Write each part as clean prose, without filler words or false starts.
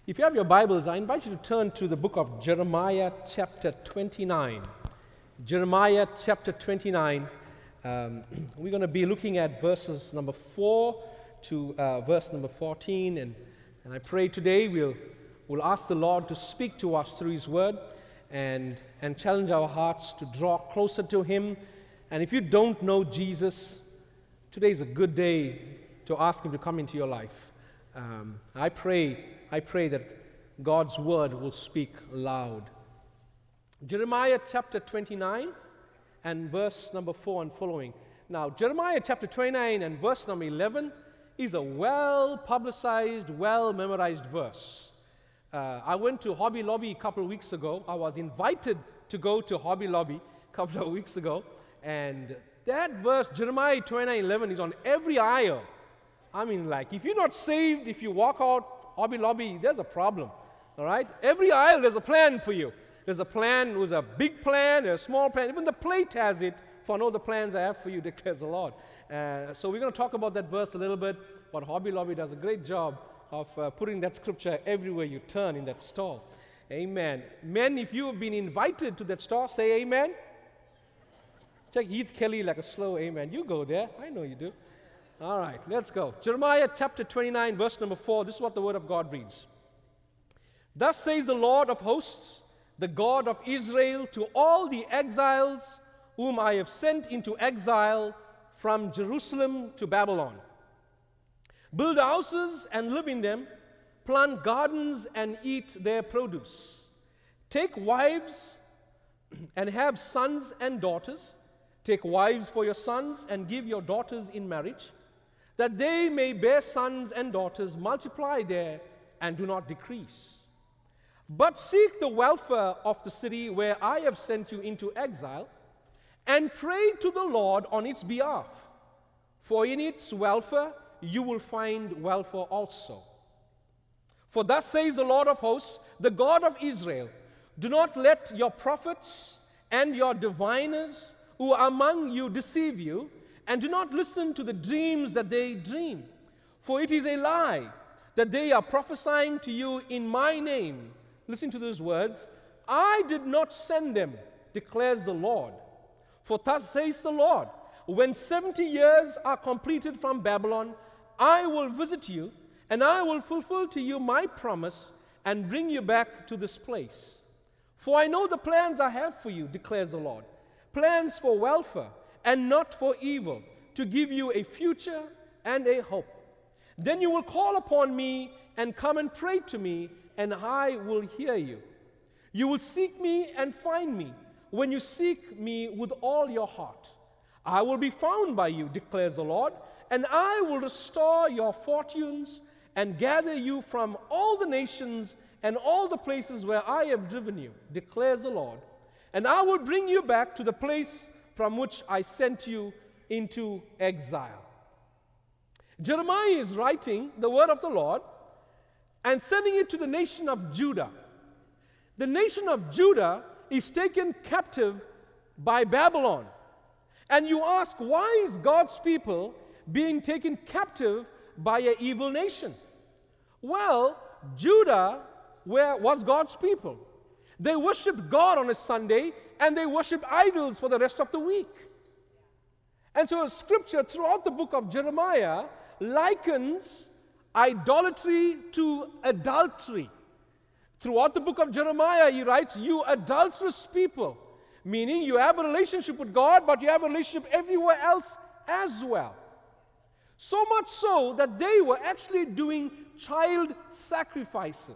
If you have your Bibles, I invite you to turn to the book of Jeremiah chapter 29. Jeremiah chapter 29. We're going to be looking at verses number 4 to verse number 14. And I pray today we'll ask the Lord to speak to us through His Word and challenge our hearts to draw closer to Him. And if you don't know Jesus, today is a good day to ask Him to come into your life. I pray that God's Word will speak loud. Jeremiah chapter 29 and verse number 4 and following. Now, Jeremiah chapter 29 and verse number 11 is a well-publicized, well-memorized verse. I went to Hobby Lobby a couple of weeks ago. I was invited to go to Hobby Lobby a couple of weeks ago. And that verse, Jeremiah 29:11, is on every aisle. I mean, like, if you're not saved, if you walk out Hobby Lobby, there's a problem. All right? Every aisle, there's a plan for you. There's a plan, there's a big plan, there's a small plan. Even the plate has it. For I know the plans I have for you, declares the Lord. So we're going to talk about that verse a little bit. But Hobby Lobby does a great job of putting that scripture everywhere you turn in that store. Amen. Men, if you have been invited to that store, say amen. Check Heath Kelly like a slow amen. You go there. I know you do. All right, let's go. Jeremiah chapter 29, verse number 4. This is what the Word of God reads. Thus says the Lord of hosts, the God of Israel, to all the exiles whom I have sent into exile from Jerusalem to Babylon. Build houses and live in them, plant gardens and eat their produce. Take wives and have sons and daughters. Take wives for your sons and give your daughters in marriage, that they may bear sons and daughters, multiply there and do not decrease. But seek the welfare of the city where I have sent you into exile, and pray to the Lord on its behalf, for in its welfare you will find welfare also. For thus says the Lord of hosts, the God of Israel, do not let your prophets and your diviners who are among you deceive you, and do not listen to the dreams that they dream. For it is a lie that they are prophesying to you in my name. Listen to those words. I did not send them, declares the Lord. For thus says the Lord, when 70 years are completed from Babylon, I will visit you, and I will fulfill to you my promise and bring you back to this place. For I know the plans I have for you, declares the Lord, plans for welfare and not for evil, to give you a future and a hope. Then you will call upon me and come and pray to me, and I will hear you. You will seek me and find me when you seek me with all your heart. I will be found by you, declares the Lord, and I will restore your fortunes and gather you from all the nations and all the places where I have driven you, declares the Lord. And I will bring you back to the place from which I sent you into exile. Jeremiah is writing the word of the Lord and sending it to the nation of Judah. The nation of Judah is taken captive by Babylon. And you ask, why is God's people being taken captive by an evil nation? Well, Judah was God's people. They worshiped God on a Sunday, and they worshiped idols for the rest of the week. And so Scripture throughout the book of Jeremiah likens idolatry to adultery. Throughout the book of Jeremiah, he writes, you adulterous people, meaning you have a relationship with God, but you have a relationship everywhere else as well. So much so that they were actually doing child sacrifices.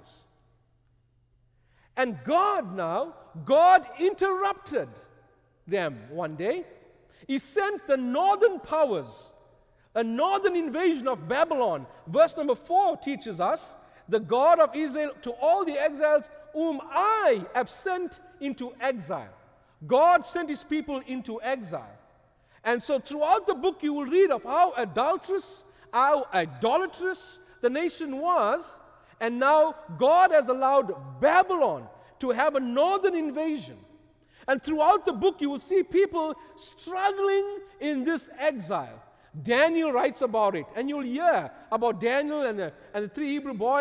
And God interrupted them one day. He sent the northern powers, a northern invasion of Babylon. Verse number 4 teaches us, the God of Israel to all the exiles whom I have sent into exile. God sent His people into exile. And so throughout the book you will read of how adulterous, how idolatrous the nation was. And now God has allowed Babylon to have a northern invasion. And throughout the book you will see people struggling in this exile. Daniel writes about it, and you'll hear about Daniel and the three Hebrew boys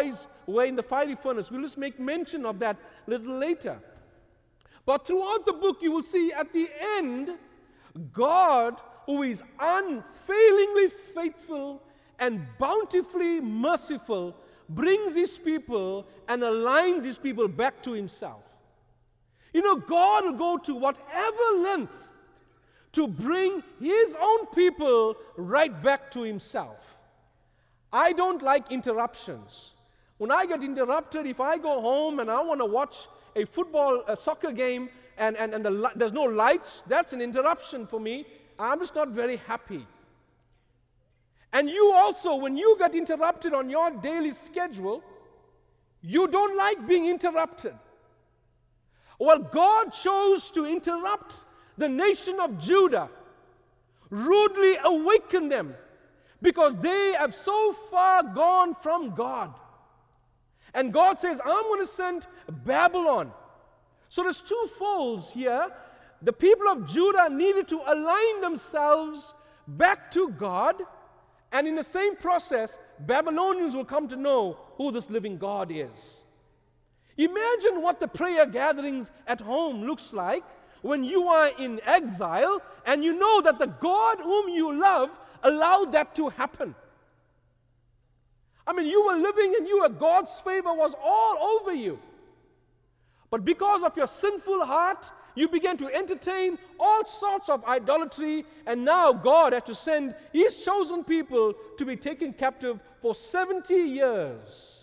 were in the fiery furnace. We'll just make mention of that a little later. But throughout the book, you will see at the end, God, who is unfailingly faithful and bountifully merciful, brings his people and aligns his people back to himself. You know, God will go to whatever length to bring his own people right back to himself. I don't like interruptions. When I get interrupted, if I go home and I want to watch a soccer game, and there's no lights, that's an interruption for me. I'm just not very happy. And you also, when you get interrupted on your daily schedule, you don't like being interrupted. Well, God chose to interrupt the nation of Judah, rudely awaken them, because they have so far gone from God. And God says, I'm going to send Babylon. So there's two folds here. The people of Judah needed to align themselves back to God, and in the same process, Babylonians will come to know who this living God is. Imagine what the prayer gatherings at home looks like when you are in exile and you know that the God whom you love allowed that to happen. I mean, you were living and God's favor was all over you. But because of your sinful heart, you began to entertain all sorts of idolatry, and now God had to send his chosen people to be taken captive for 70 years.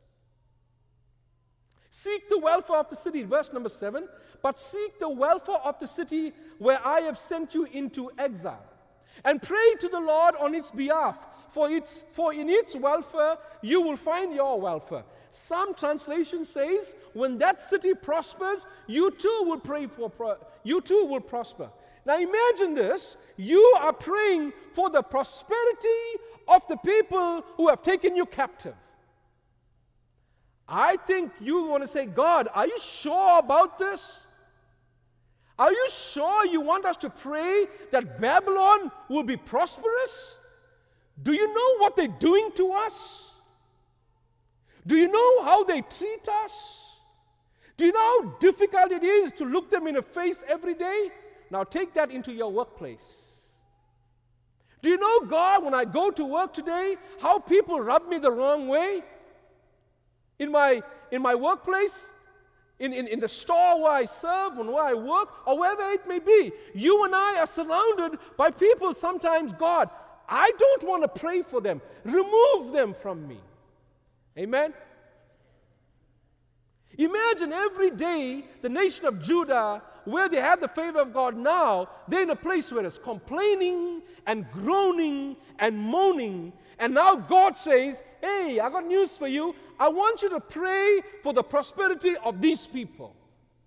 Seek the welfare of the city, verse number 7. But seek the welfare of the city where I have sent you into exile, and pray to the Lord on its behalf, for in its welfare you will find your welfare. Some translation says, when that city prospers, you too will prosper. Now imagine this. You are praying for the prosperity of the people who have taken you captive. I think you want to say, God, are you sure about this? Are you sure you want us to pray that Babylon will be prosperous? Do you know what they're doing to us? Do you know how they treat us? Do you know how difficult it is to look them in the face every day? Now take that into your workplace. Do you know, God, when I go to work today, how people rub me the wrong way? In my workplace, in the store where I serve and where I work, or wherever it may be, you and I are surrounded by people sometimes, God, I don't want to pray for them. Remove them from me. Amen? Imagine every day the nation of Judah, where they had the favor of God, now they're in a place where it's complaining and groaning and moaning. And now God says, hey, I got news for you. I want you to pray for the prosperity of these people.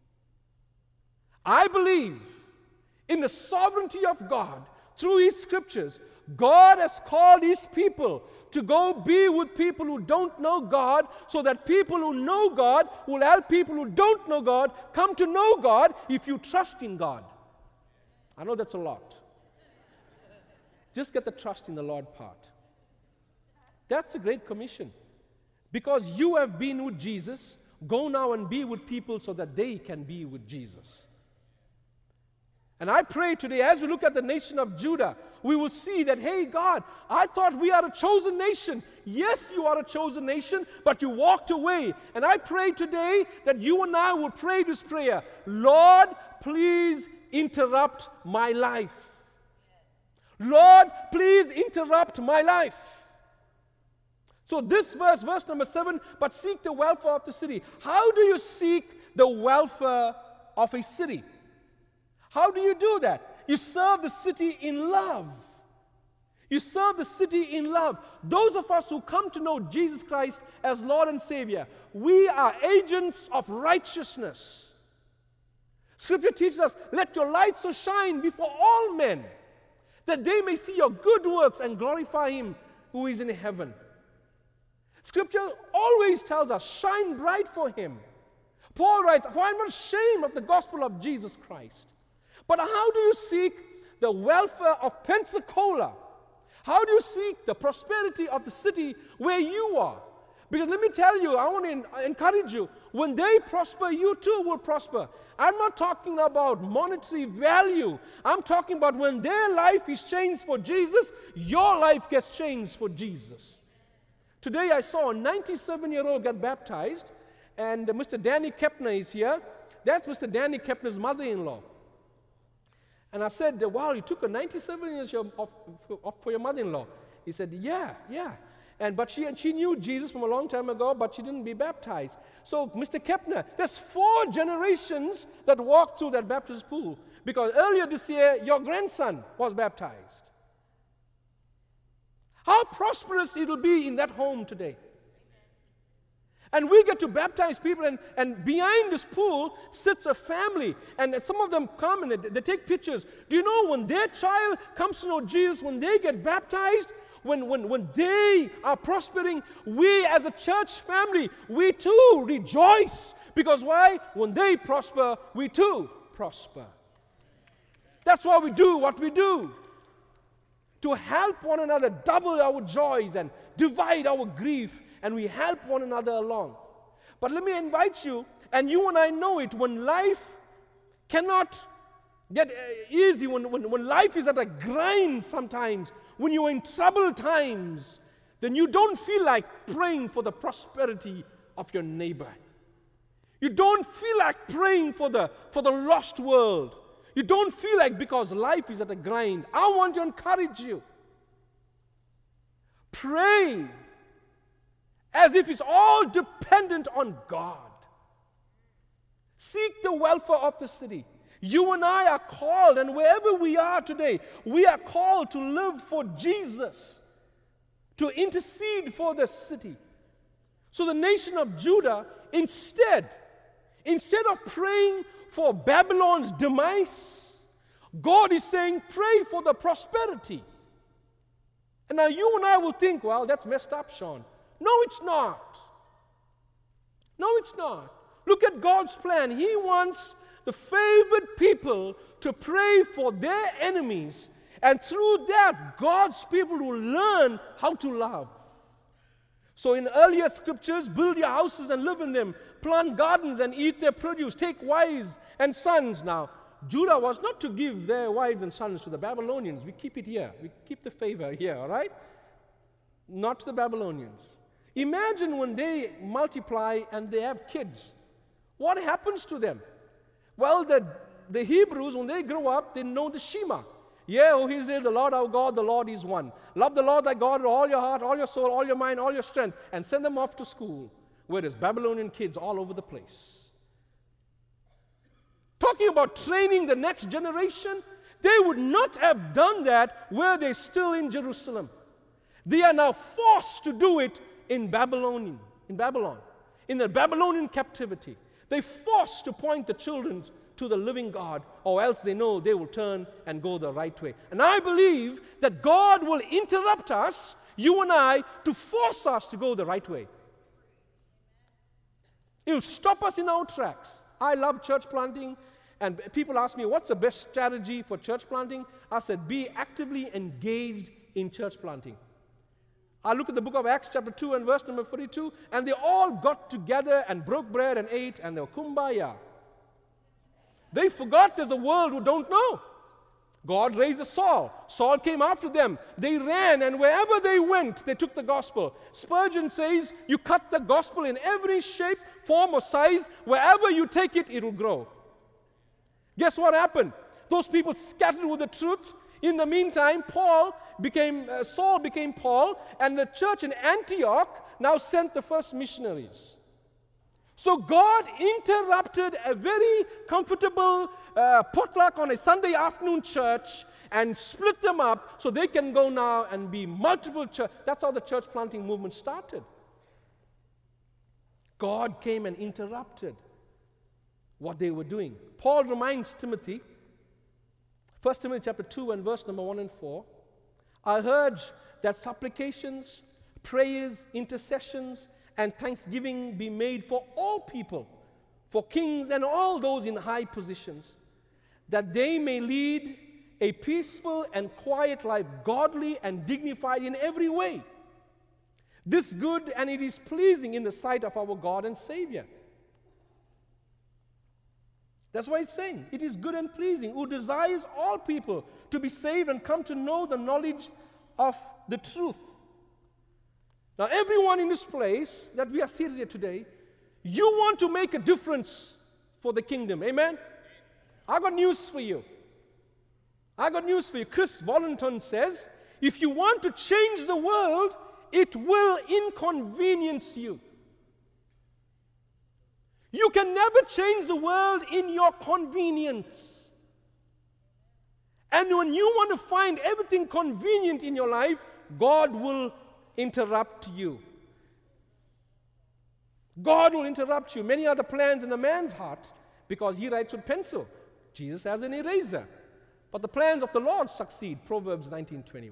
I believe in the sovereignty of God through his scriptures. God has called his people to go be with people who don't know God, so that people who know God will help people who don't know God come to know God if you trust in God. I know that's a lot. Just get the trust in the Lord part. That's the Great Commission. Because you have been with Jesus, go now and be with people so that they can be with Jesus. And I pray today, as we look at the nation of Judah, we will see that, hey, God, I thought we are a chosen nation. Yes, you are a chosen nation, but you walked away. And I pray today that you and I will pray this prayer. Lord, please interrupt my life. Lord, please interrupt my life. So this verse number 7, but seek the welfare of the city. How do you seek the welfare of a city? How do you do that? You serve the city in love. You serve the city in love. Those of us who come to know Jesus Christ as Lord and Savior, we are agents of righteousness. Scripture teaches us, let your light so shine before all men, that they may see your good works and glorify him who is in heaven. Scripture always tells us, shine bright for him. Paul writes, for I am not ashamed of the gospel of Jesus Christ. But how do you seek the welfare of Pensacola? How do you seek the prosperity of the city where you are? Because let me tell you, I want to encourage you, when they prosper, you too will prosper. I'm not talking about monetary value. I'm talking about when their life is changed for Jesus, your life gets changed for Jesus. Today I saw a 97-year-old get baptized, and Mr. Danny Kepner is here. That's Mr. Danny Kepner's mother-in-law. And I said, wow, you took a 97 years off for your mother-in-law. He said, yeah. But she knew Jesus from a long time ago, but she didn't be baptized. So, Mr. Kepner, there's 4 generations that walked through that baptist pool. Because earlier this year, your grandson was baptized. How prosperous it will be in that home today. And we get to baptize people, and behind this pool sits a family. And some of them come and they take pictures. Do you know when their child comes to know Jesus, when they get baptized, when they are prospering, we as a church family, we too rejoice. Because why? When they prosper, we too prosper. That's why we do what we do. To help one another double our joys and divide our grief, and we help one another along. But let me invite you, and you and I know it, when life cannot get easy, when life is at a grind sometimes, when you're in troubled times, then you don't feel like praying for the prosperity of your neighbor. You don't feel like praying for the lost world. You don't feel like, because life is at a grind. I want to encourage you. Pray as if it's all dependent on God. Seek the welfare of the city. You and I are called, and wherever we are today, we are called to live for Jesus, to intercede for the city. So the nation of Judah, instead of praying for Babylon's demise, God is saying, pray for the prosperity. And now you and I will think, well, that's messed up, Sean. No, it's not. No, it's not. Look at God's plan. He wants the favored people to pray for their enemies, and through that, God's people will learn how to love. So in earlier scriptures, build your houses and live in them, plant gardens and eat their produce, take wives and sons. Now, Judah was not to give their wives and sons to the Babylonians. We keep it here. We keep the favor here, all right? Not to the Babylonians. Imagine when they multiply and they have kids. What happens to them? Well, the Hebrews, when they grow up, they know the Shema. Yeah, O Israel, the Lord our God, the Lord is one. Love the Lord thy God with all your heart, all your soul, all your mind, all your strength, and send them off to school, where there's Babylonian kids all over the place. Talking about training the next generation, they would not have done that were they still in Jerusalem. They are now forced to do it in Babylon, in the Babylonian captivity. They're forced to point the children to the living God, or else they know they will turn and go the right way. And I believe that God will interrupt us, you and I, to force us to go the right way. He'll stop us in our tracks. I love church planting, and people ask me, what's the best strategy for church planting? I said, be actively engaged in church planting. I look at the book of Acts chapter 2 and verse number 42, and they all got together and broke bread and ate, and they were kumbaya. They forgot there's a world who don't know. God raised a Saul. Saul came after them. They ran, and wherever they went, they took the gospel. Spurgeon says, you cut the gospel in every shape, form, or size. Wherever you take it, it will grow. Guess what happened? Those people scattered with the truth. In the meantime, Saul became Paul, and the church in Antioch now sent the first missionaries. So God interrupted a very comfortable potluck on a Sunday afternoon church and split them up so they can go now and be multiple church. That's how the church planting movement started. God came and interrupted what they were doing. Paul reminds Timothy, 1 Timothy chapter 2 and verse number 1 and 4, I urge that supplications, prayers, intercessions, and thanksgiving be made for all people, for kings and all those in high positions, that they may lead a peaceful and quiet life, godly and dignified in every way. This good, and it is pleasing in the sight of our God and Savior. That's why it's saying, it is good and pleasing, who desires all people to be saved and come to know the knowledge of the truth. Now, everyone in this place that we are seated here today, you want to make a difference for the kingdom. Amen? I got news for you. I got news for you. Chris Volanton says, if you want to change the world, it will inconvenience you. You can never change the world in your convenience. And when you want to find everything convenient in your life, God will interrupt you. God will interrupt you. Many other plans in a man's heart because he writes with pencil. Jesus has an eraser. But the plans of the Lord succeed. Proverbs 19:21.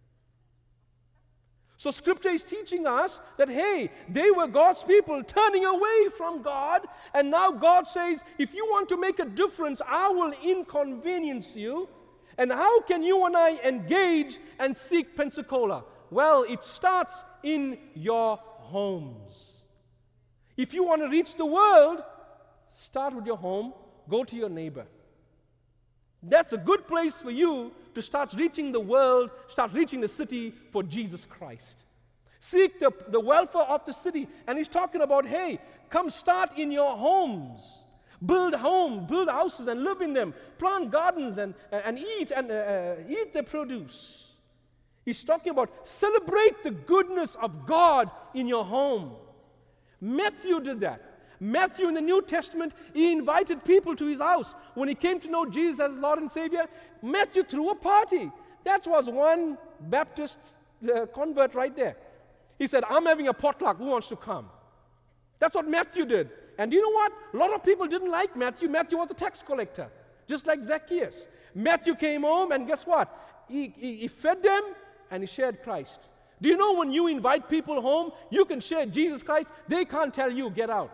So Scripture is teaching us that, hey, they were God's people turning away from God, and now God says, if you want to make a difference, I will inconvenience you. And how can you and I engage and seek Pensacola? Well, it starts in your homes. If you want to reach the world, start with your home, go to your neighbor. That's a good place for you to start reaching the world, start reaching the city for Jesus Christ. Seek the welfare of the city. And he's talking about, hey, come start in your homes. Build houses and live in them. Plant gardens and eat the produce. He's talking about celebrate the goodness of God in your home. Matthew did that. Matthew in the New Testament, he invited people to his house. When he came to know Jesus as Lord and Savior, Matthew threw a party. That was one Baptist convert right there. He said, I'm having a potluck. Who wants to come? That's what Matthew did. And you know what? A lot of people didn't like Matthew. Matthew was a tax collector, just like Zacchaeus. Matthew came home, and guess what? He fed them, and he shared Christ. Do you know when you invite people home, you can share Jesus Christ? They can't tell you, get out.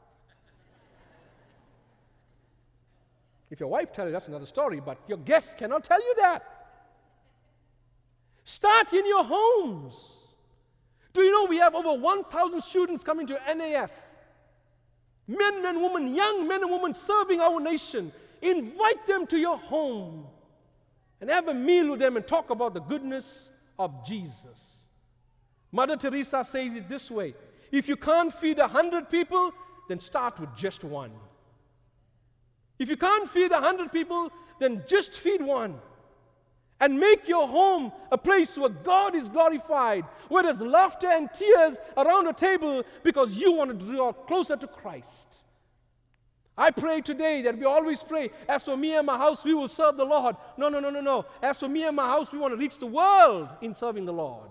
If your wife tells you, that's another story, but your guests cannot tell you that. Start in your homes. Do you know we have over 1,000 students coming to NAS? Men and women, young men and women serving our nation. Invite them to your home and have a meal with them and talk about the goodness of Jesus. Mother Teresa says it this way: if you can't feed 100 people, then start with just one. If you can't feed 100 people, then just feed one. And make your home a place where God is glorified, where there's laughter and tears around the table because you want to draw closer to Christ. I pray today that we always pray, as for me and my house, we will serve the Lord. No. As for me and my house, we want to reach the world in serving the Lord.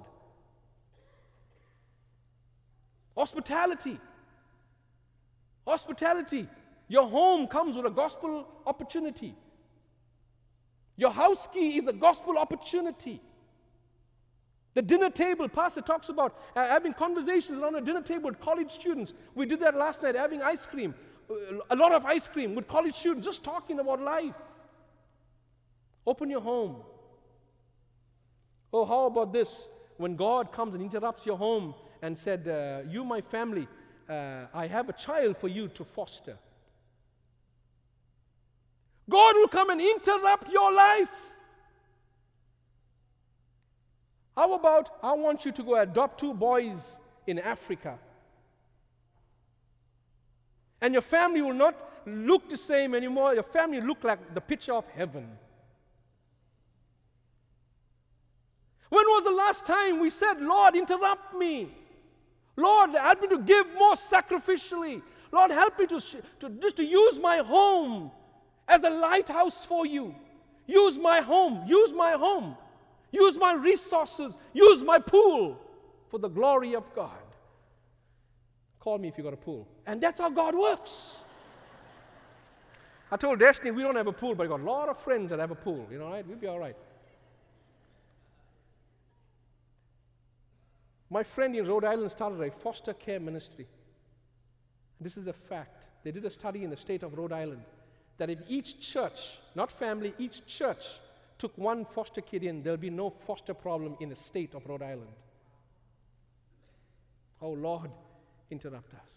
Hospitality. Hospitality. Your home comes with a gospel opportunity. Your house key is a gospel opportunity. The dinner table, Pastor talks about having conversations around a dinner table with college students. We did that last night, having ice cream. A lot of ice cream with college students, just talking about life. Open your home. Oh, how about this? When God comes and interrupts your home and said, you, my family, I have a child for you to foster. God will come and interrupt your life. How about, I want you to go adopt 2 boys in Africa. And your family will not look the same anymore. Your family will look like the picture of heaven. When was the last time we said, Lord, interrupt me? Lord, help me to give more sacrificially. Lord, help me to use my home as a lighthouse for you. Use my home. Use my home. Use my resources. Use my pool for the glory of God. Call me if you got a pool. And that's how God works. I told Destiny we don't have a pool, but I got a lot of friends that have a pool. You know, right? We'll be all right. My friend in Rhode Island started a foster care ministry. This is a fact. They did a study in the state of Rhode Island that if each church, not family, each church took 1 foster kid in, there'll be no foster problem in the state of Rhode Island. Oh Lord, interrupt us.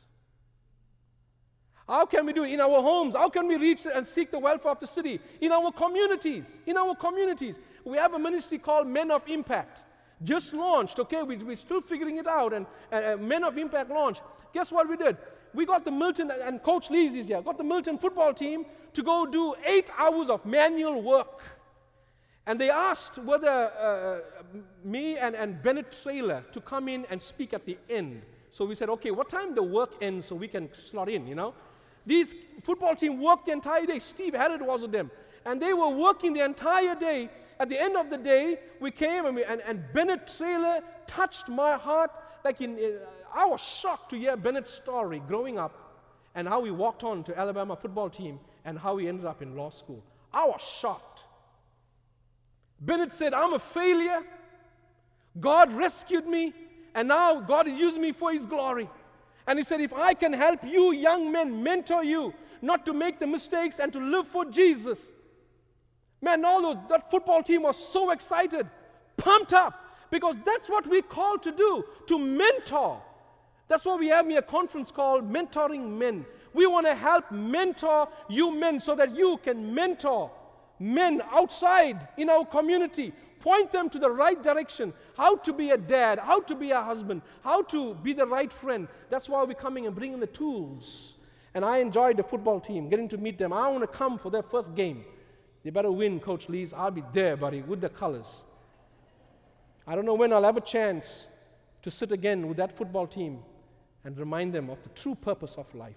How can we do it? In our homes, how can we reach and seek the welfare of the city? In our communities, we have a ministry called Men of Impact. Just launched, okay, we're still figuring it out, and Men of Impact launched. Guess what we did? We got the Milton, and Coach Lees is here, got the Milton football team to go do 8 hours of manual work. And they asked whether me and Bennett Traylor to come in and speak at the end. So we said, okay, what time the work ends so we can slot in, you know? These football team worked the entire day. Steve Harrod was with them. And they were working the entire day. At the end of the day, we came and Bennett Traylor touched my heart. I was shocked to hear Bennett's story growing up and how he walked on to Alabama football team and how he ended up in law school. I was shocked. Bennett said, I'm a failure. God rescued me, and now God is using me for His glory. And he said, if I can help you young men, mentor you, not to make the mistakes and to live for Jesus. Man, that football team was so excited, pumped up, because that's what we're called to do, to mentor. That's why we have a conference called Mentoring Men. We want to help mentor you men so that you can mentor men outside in our community. Point them to the right direction, how to be a dad, how to be a husband, how to be the right friend. That's why we're coming and bringing the tools. And I enjoyed the football team, getting to meet them. I want to come for their first game. They better win, Coach Lees. I'll be there, buddy, with the colors. I don't know when I'll have a chance to sit again with that football team and remind them of the true purpose of life.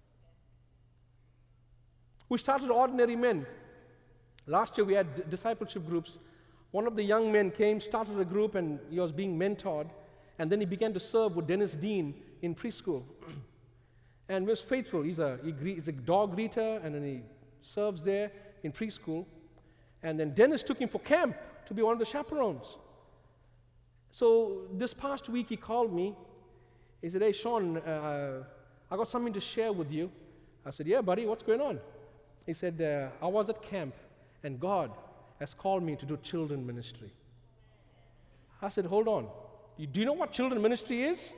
We started Ordinary Men. Last year we had discipleship groups. One of the young men came, started a group, and he was being mentored. And then he began to serve with Dennis Dean in preschool. And was faithful. He's a dog greeter, and then he serves there in preschool. And then Dennis took him for camp to be one of the chaperones. So this past week he called me. He said, hey, Sean, I got something to share with you. I said, yeah, buddy, what's going on? He said, I was at camp, and God has called me to do children ministry. I said, hold on. Do you know what children ministry is?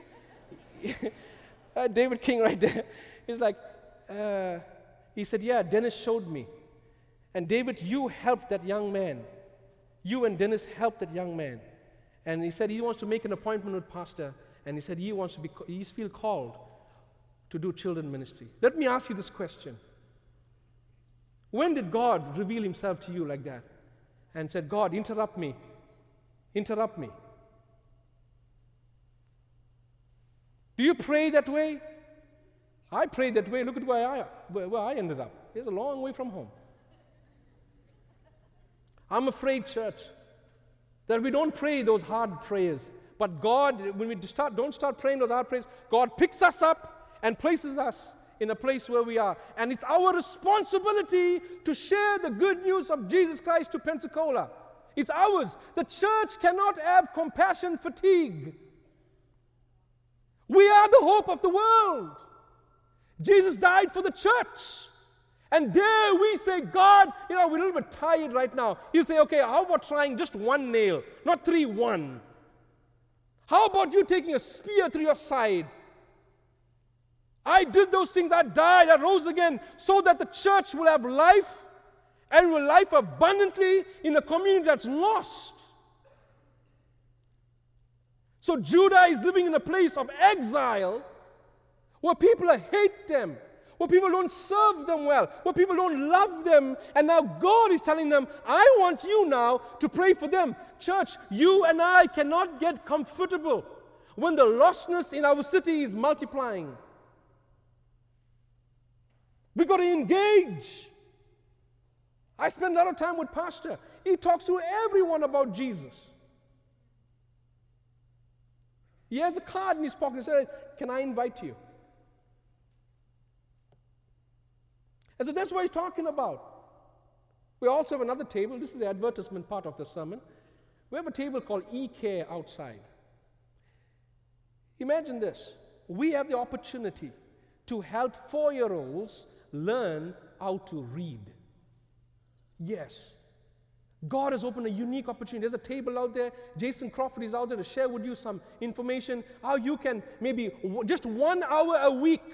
David King right there. He's like, he said, yeah, Dennis showed me. And David, you helped that young man. You and Dennis helped that young man. And he said he wants to make an appointment with Pastor. And he said he's feel called to do children ministry. Let me ask you this question. When did God reveal Himself to you like that? And said, God, interrupt me. Interrupt me. Do you pray that way? I prayed that way. Look at where I ended up. It's a long way from home. I'm afraid, church, that we don't pray those hard prayers. But God, when we don't start praying those hard prayers, God picks us up and places us in a place where we are. And it's our responsibility to share the good news of Jesus Christ to Pensacola. It's ours. The church cannot have compassion fatigue. We are the hope of the world. Jesus died for the church. And there we say, God, we're a little bit tired right now. He'll say, okay, how about trying just one nail, not 3, 1? How about you taking a spear through your side? I did those things, I died, I rose again, so that the church will have life, and will life abundantly in a community that's lost. So Judah is living in a place of exile, where people hate them, where people don't serve them well, where people don't love them, and now God is telling them, I want you now to pray for them. Church, you and I cannot get comfortable when the lostness in our city is multiplying. We've got to engage. I spend a lot of time with Pastor. He talks to everyone about Jesus. He has a card in his pocket and says, can I invite you? And so that's what he's talking about. We also have another table. This is the advertisement part of the sermon. We have a table called E-Care outside. Imagine this. We have the opportunity to help 4-year-olds learn how to read. Yes. God has opened a unique opportunity. There's a table out there. Jason Crawford is out there to share with you some information how you can maybe just 1 hour a week.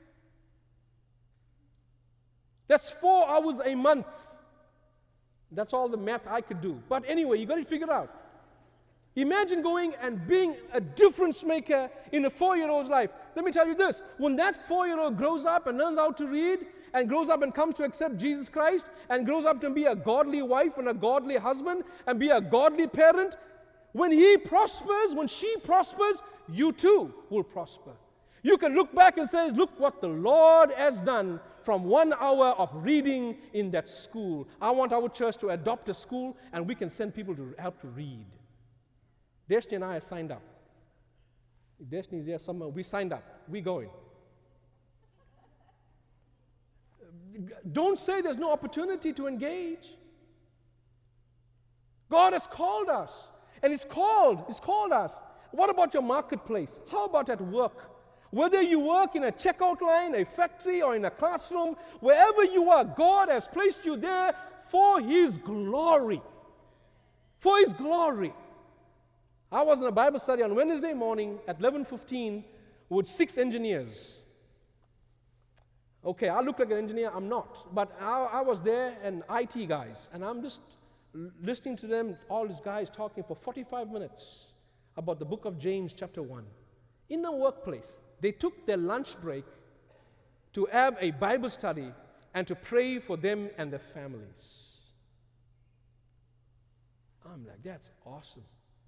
That's 4 hours a month. That's all the math I could do. But anyway, you got it figured out. Imagine going and being a difference maker in a 4-year-old's life. Let me tell you this. When that 4-year-old grows up and learns how to read and grows up and comes to accept Jesus Christ and grows up to be a godly wife and a godly husband and be a godly parent, when he prospers, when she prospers, you too will prosper. You can look back and say, look what the Lord has done from 1 hour of reading in that school. I want our church to adopt a school and we can send people to help to read. Destiny and I are signed up. If Destiny is there somewhere, we signed up. We're going. Don't say there's no opportunity to engage. God has called us. And He's called us. What about your marketplace? How about at work? Whether you work in a checkout line, a factory, or in a classroom, wherever you are, God has placed you there for His glory. For His glory. I was in a Bible study on Wednesday morning at 11:15 with 6 engineers. Okay, I look like an engineer, I'm not. But I was there and IT guys, and I'm just listening to them, all these guys talking for 45 minutes about the book of James chapter 1. In the workplace, they took their lunch break to have a Bible study and to pray for them and their families. I'm like, that's awesome.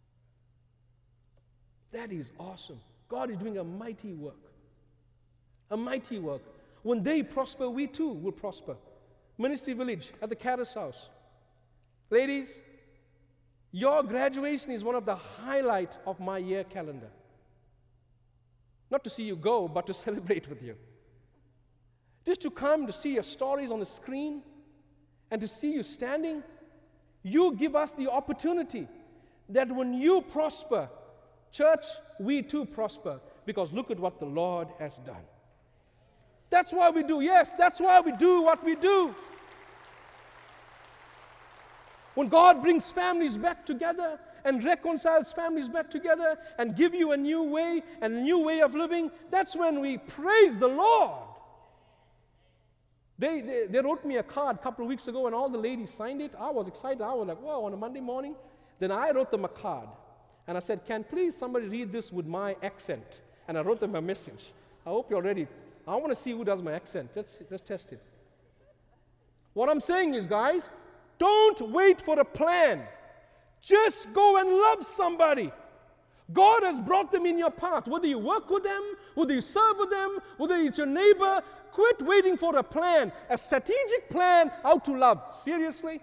That is awesome. God is doing a mighty work. A mighty work. When they prosper, we too will prosper. Ministry Village at the Caddis House. Ladies, your graduation is one of the highlights of my year calendar. Not to see you go, but to celebrate with you. Just to come to see your stories on the screen and to see you standing, you give us the opportunity that when you prosper, church, we too prosper, because look at what the Lord has done. That's why we do, yes, that's why we do what we do. When God brings families back together and reconciles families back together and give you a new way and a new way of living, that's when we praise the Lord. They wrote me a card a couple of weeks ago and all the ladies signed it. I was excited. I was like, wow, on a Monday morning. Then I wrote them a card. And I said, can please somebody read this with my accent? And I wrote them a message. I hope you're ready. I want to see who does my accent. Let's test it. What I'm saying is, guys, don't wait for a plan. Just go and love somebody. God has brought them in your path. Whether you work with them, whether you serve with them, whether it's your neighbor, quit waiting for a plan, a strategic plan how to love. Seriously?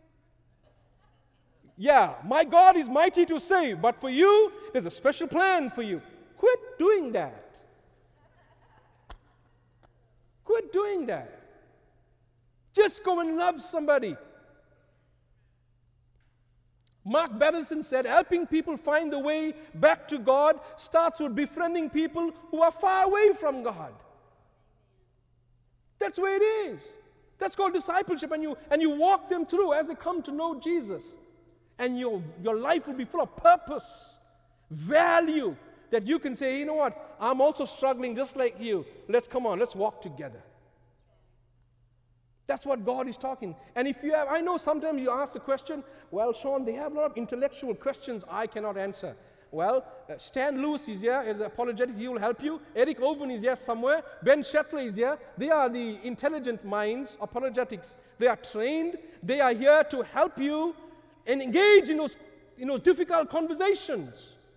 Yeah, my God is mighty to save, but for you, there's a special plan for you. Quit doing that. Quit doing that. Just go and love somebody. Mark Batterson said, helping people find the way back to God starts with befriending people who are far away from God. That's where it is. That's called discipleship, and you walk them through as they come to know Jesus. And your life will be full of purpose, value, that you can say, you know what, I'm also struggling just like you. Let's walk together. That's what God is talking. And if you have, I know sometimes you ask the question, well, Sean, they have a lot of intellectual questions I cannot answer. Well, Stan Lewis is here as apologetics, he will help you. Eric Owen is here somewhere. Ben Shetler is here. They are the intelligent minds, apologetics. They are trained. They are here to help you and engage in those difficult conversations.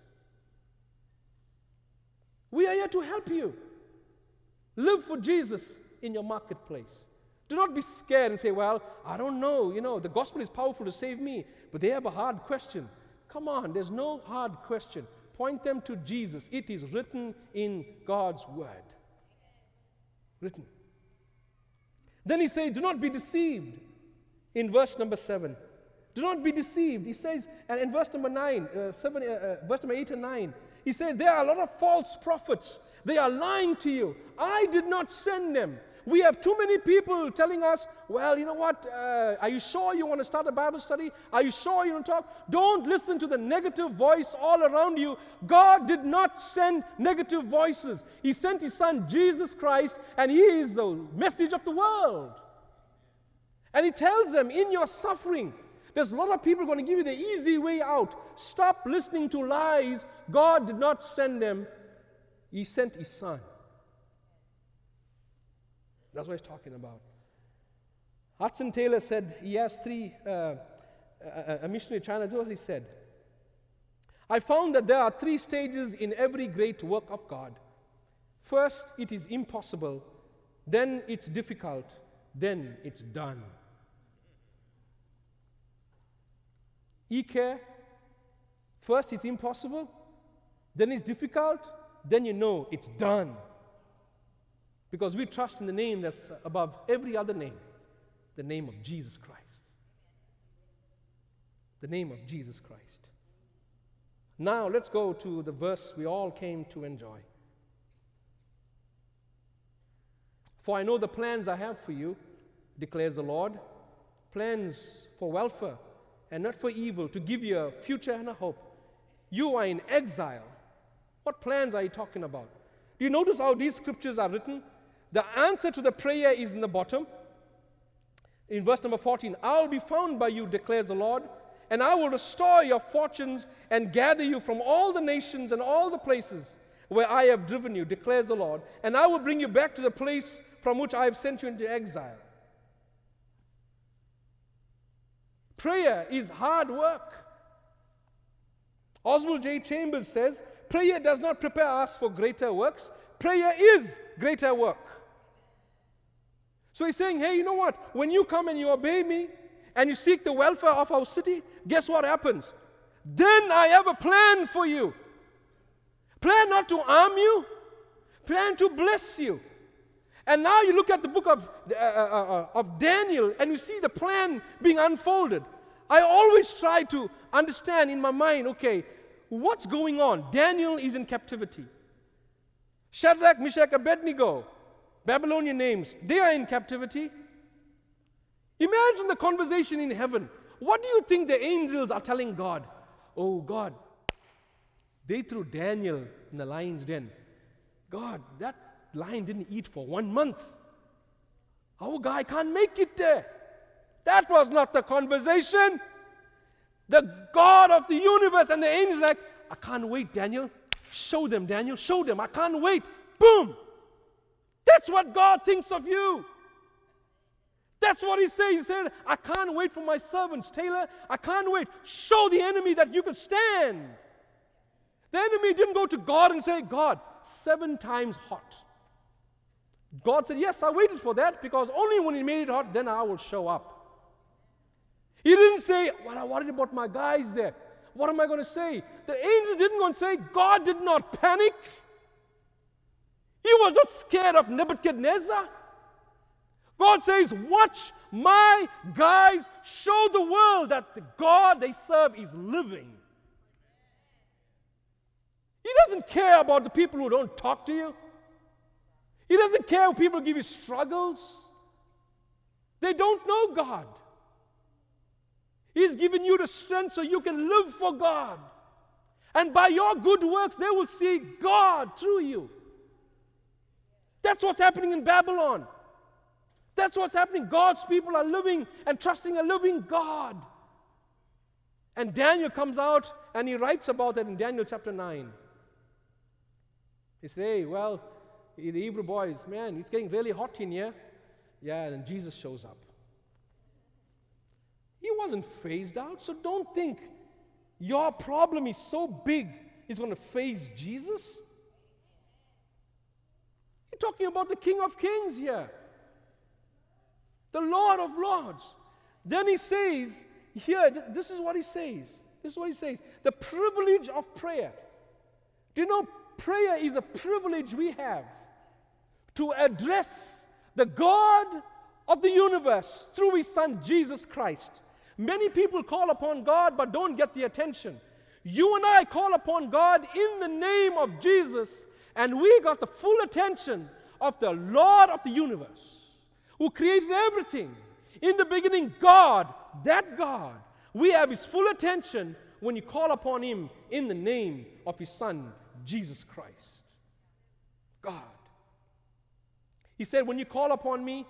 We are here to help you. Live for Jesus in your marketplace. Do not be scared and say, well, I don't know, the gospel is powerful to save me, but they have a hard question. Come on, there's no hard question. Point them to Jesus. It is written in God's word. Written. Then he says, do not be deceived in verse number 7. Do not be deceived. He says, and in verse number 9, verse number 8 and 9, he says, there are a lot of false prophets. They are lying to you. I did not send them. We have too many people telling us, well, you know what, are you sure you want to start a Bible study? Are you sure you want to talk? Don't listen to the negative voice all around you. God did not send negative voices. He sent His Son, Jesus Christ, and He is the message of the world. And He tells them, in your suffering, there's a lot of people going to give you the easy way out. Stop listening to lies. God did not send them. He sent His Son. That's what He's talking about. Hudson Taylor said, he has a missionary in China, this is what he said. I found that there are 3 stages in every great work of God. First, it is impossible. Then it's difficult. Then it's done. E-care, first it's impossible, then it's difficult, then you know it's done. Because we trust in the name that's above every other name, the name of Jesus Christ. The name of Jesus Christ. Now let's go to the verse we all came to enjoy. For I know the plans I have for you, declares the Lord, plans for welfare and not for evil, to give you a future and a hope. You are in exile. What plans are you talking about? Do you notice how these scriptures are written? The answer to the prayer is in the bottom. In verse number 14, I will be found by you, declares the Lord, and I will restore your fortunes and gather you from all the nations and all the places where I have driven you, declares the Lord, and I will bring you back to the place from which I have sent you into exile. Prayer is hard work. Oswald J. Chambers says, prayer does not prepare us for greater works. Prayer is greater work. So he's saying, hey, you know what? When you come and you obey me and you seek the welfare of our city, guess what happens? Then I have a plan for you. Plan not to harm you, plan to bless you. And now you look at the book of Daniel and you see the plan being unfolded. I always try to understand in my mind, okay, what's going on? Daniel is in captivity. Shadrach, Meshach, Abednego, Babylonian names, they are in captivity. Imagine the conversation in heaven. What do you think the angels are telling God? Oh God, they threw Daniel in the lion's den. God, that lion didn't eat for 1 month. Our guy can't make it there. That was not the conversation. The God of the universe and the angels are like, I can't wait, Daniel. Show them, Daniel. Show them. I can't wait. Boom. That's what God thinks of you. That's what He said. He said, I can't wait for my servants, Taylor. I can't wait. Show the enemy that you can stand. The enemy didn't go to God and say, God, 7 times hot. God said, yes, I waited for that because only when He made it hot, then I will show up. He didn't say, well, I worried about my guys there. What am I going to say? The angels didn't go and say, God did not panic. He was not scared of Nebuchadnezzar. God says, watch my guys show the world that the God they serve is living. He doesn't care about the people who don't talk to you. He doesn't care if people give you struggles. They don't know God. He's given you the strength so you can live for God. And by your good works, they will see God through you. That's what's happening in Babylon. That's what's happening. God's people are living and trusting a living God. And Daniel comes out and he writes about that in Daniel chapter 9. He says, hey, well, the Hebrew boys, man, it's getting really hot in here. Yeah, and then Jesus shows up. He wasn't phased out, so don't think your problem is so big it's going to phase Jesus. You're talking about the King of Kings here, the Lord of Lords. Then he says, here, this is what he says. This is what he says. The privilege of prayer. Do you know, prayer is a privilege we have to address the God of the universe through His Son, Jesus Christ. Many people call upon God but don't get the attention. You and I call upon God in the name of Jesus, and we got the full attention of the Lord of the universe, who created everything. In the beginning, God, that God, we have His full attention when you call upon Him in the name of His Son, Jesus Christ. God. He said, when you call upon me,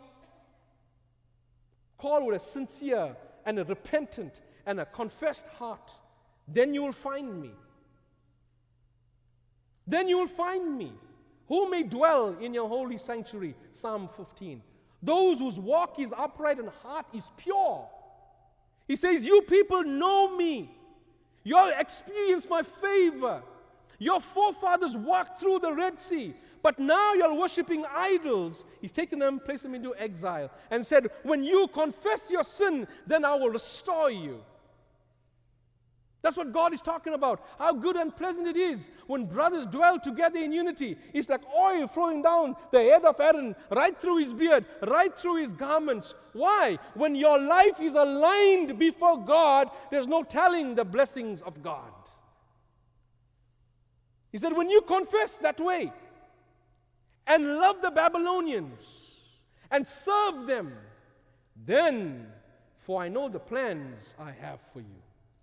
call with a sincere and a repentant and a confessed heart, then you will find me. Then you will find me. Who may dwell in your holy sanctuary? Psalm 15. Those whose walk is upright and heart is pure. He says, you people know me. You all experience my favor. Your forefathers walked through the Red Sea, but now you're worshiping idols. He's taken them, placed them into exile, and said, when you confess your sin, then I will restore you. That's what God is talking about. How good and pleasant it is when brothers dwell together in unity. It's like oil flowing down the head of Aaron, right through his beard, right through his garments. Why? When your life is aligned before God, there's no telling the blessings of God. He said, when you confess that way and love the Babylonians and serve them, then, for I know the plans I have for you,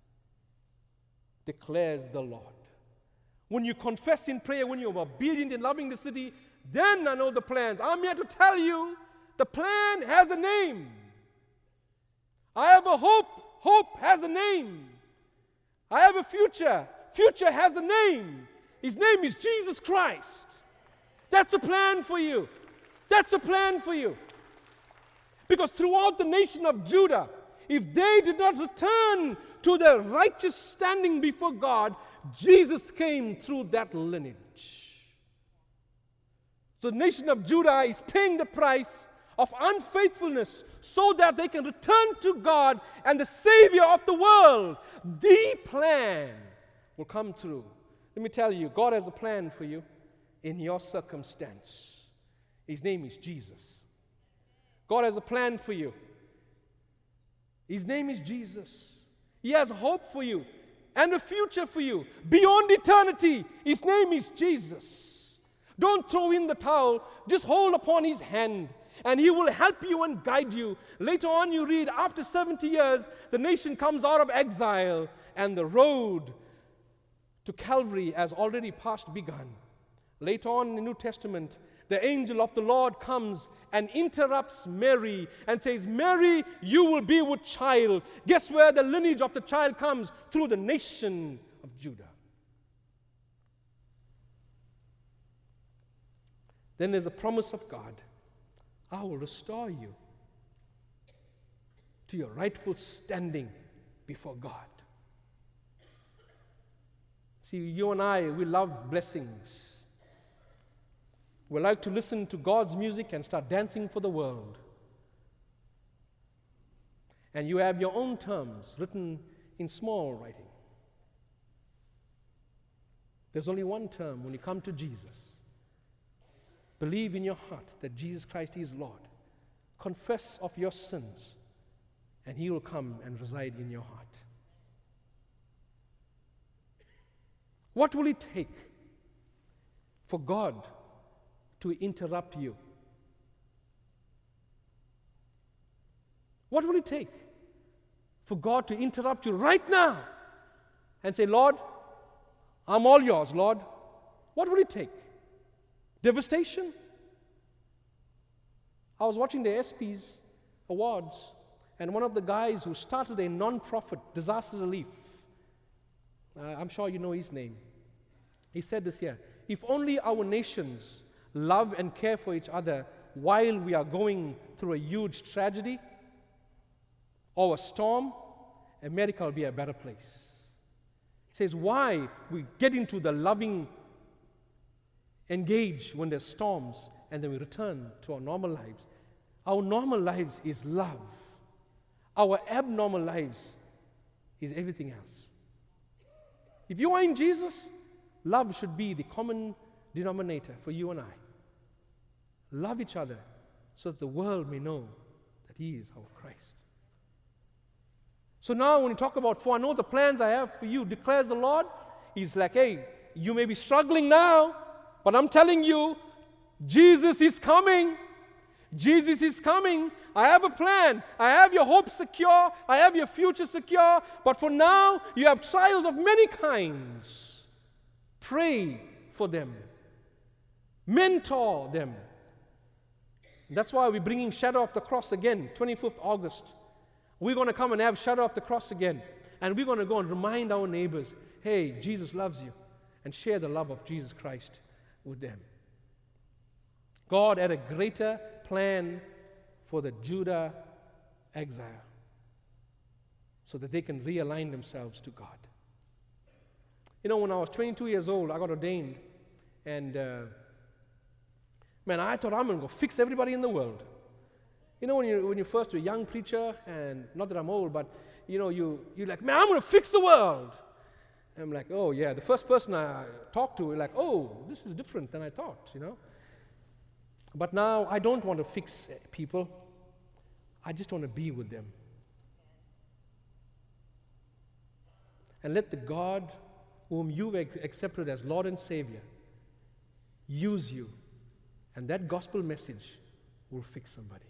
declares the Lord. When you confess in prayer, when you're obedient in loving the city, then I know the plans. I'm here to tell you, the plan has a name. I have a hope. Hope has a name. I have a future. Future has a name. His name is Jesus Christ. That's a plan for you. That's a plan for you. Because throughout the nation of Judah, if they did not return to their righteous standing before God, Jesus came through that lineage. So the nation of Judah is paying the price of unfaithfulness so that they can return to God and the Savior of the world. The plan will come through. Let me tell you, God has a plan for you in your circumstance. His name is Jesus. God has a plan for you. His name is Jesus. He has hope for you and a future for you beyond eternity. His name is Jesus. Don't throw in the towel. Just hold upon His hand and He will help you and guide you. Later on you read, after 70 years, the nation comes out of exile and the road to Calvary has already begun. Later on in the New Testament, the angel of the Lord comes and interrupts Mary and says, Mary, you will be with child. Guess where the lineage of the child comes? Through the nation of Judah. Then there's a promise of God. I will restore you to your rightful standing before God. See, you and I, we love blessings. We like to listen to God's music and start dancing for the world. And you have your own terms written in small writing. There's only one term when you come to Jesus. Believe in your heart that Jesus Christ is Lord. Confess of your sins, and He will come and reside in your heart. What will it take for God to interrupt you? What will it take for God to interrupt you right now and say, Lord, I'm all yours, Lord? What will it take? Devastation? I was watching the ESPYs Awards, and one of the guys who started a non-profit disaster relief, I'm sure you know his name, he said this here: if only our nations love and care for each other while we are going through a huge tragedy or a storm, America will be a better place. He says, why we get into the loving engage when there's storms and then we return to our normal lives. Our normal lives is love. Our abnormal lives is everything else. If you are in Jesus, love should be the common denominator for you and I. Love each other so that the world may know that He is our Christ. So now when you talk about, for I know the plans I have for you, declares the Lord, He's like, hey, you may be struggling now, but I'm telling you, Jesus is coming. Jesus is coming. I have a plan. I have your hope secure. I have your future secure. But for now, you have trials of many kinds. Pray for them. Mentor them. That's why we're bringing Shadow of the Cross again, 25th August. We're going to come and have Shadow of the Cross again. And we're going to go and remind our neighbors, hey, Jesus loves you. And share the love of Jesus Christ with them. God had a greater plan for the Judah exile so that they can realign themselves to God. You know, when I was 22 years old, I got ordained. And, man, I thought I'm going to go fix everybody in the world. You know, when you first were a young preacher, and not that I'm old, but, you know, you're like, man, I'm going to fix the world. And I'm like, oh, yeah. The first person I talked to, like, oh, this is different than I thought, you know. But now I don't want to fix people. I just want to be with them. And let the God whom you've accepted as Lord and Savior use you. And that gospel message will fix somebody.